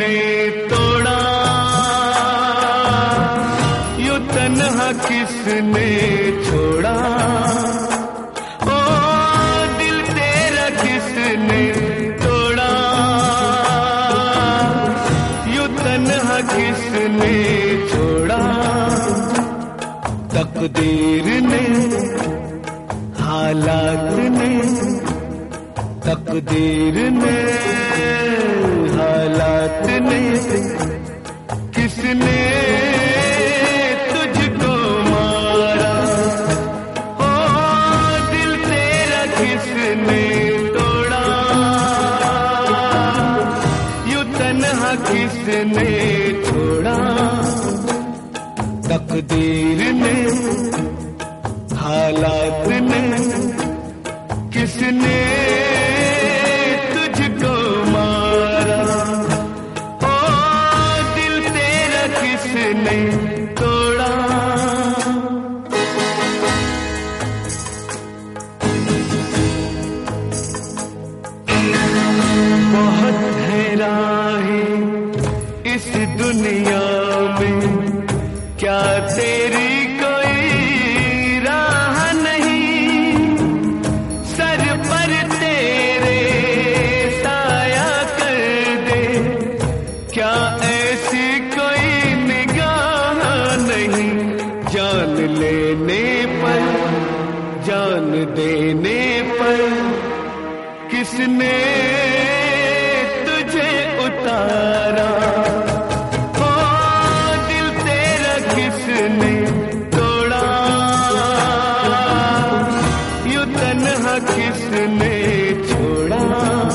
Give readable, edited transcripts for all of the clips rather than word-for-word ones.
किसने तोड़ा, यूं तन्हा किसने छोड़ा, ओ दिल तेरा किसने तोड़ा, यूं तन्हा किसने छोड़ा। तकदीर ने, हालात ने, तकदीर ने, हालात ने, किसने तुझको मारा, ओ दिल तेरा किसने तोड़ा, यूं तन्हा किसने छोड़ा। तकदीर ने, हालात ने, किसने तुझको मारा, ओ दिल तेरा किसने तोड़ा। बहुत है राहें इस दुनिया में, क्या तेरी कोई राह नहीं, सर पर तेरे साया कर दे, क्या ऐसी कोई निगाह नहीं। जान लेने पर, जान देने पर, किसने तुझे उतारा, ओ दिल तेरा किसने तोड़ा, यूं तन्हा किसने छोड़ा।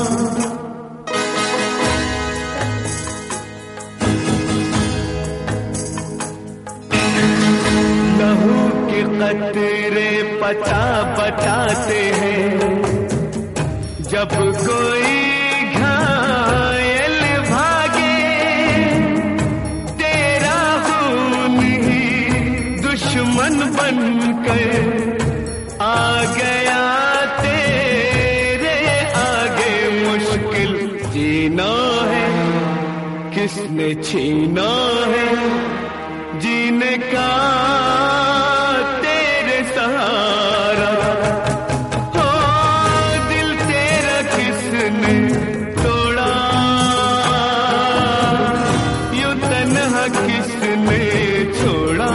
लहू के कतरे पचा बचाते हैं, जब कोई घायल भागे, तेरा खून ही दुश्मन बनकर आ गया तेरे आगे। मुश्किल जीना है, किसने छीना है जीने का तेरे सहारा, हो दिल तेरा किसने तोड़ा, यूं तन्हा किसने छोड़ा।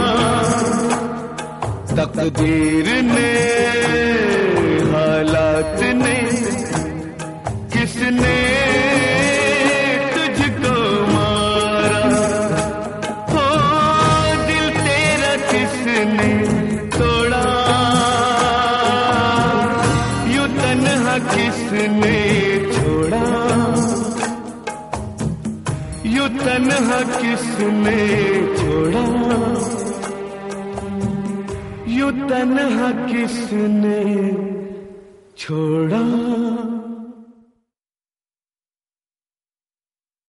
तकदीर ने, हालात ने, किसने तुझको मारा, हो दिल तेरा किसने तोड़ा, यूं तन्हा किसने छोड़ा, यूं तन्हा किसने छोड़ा, यूं तन्हा किसने छोड़ा।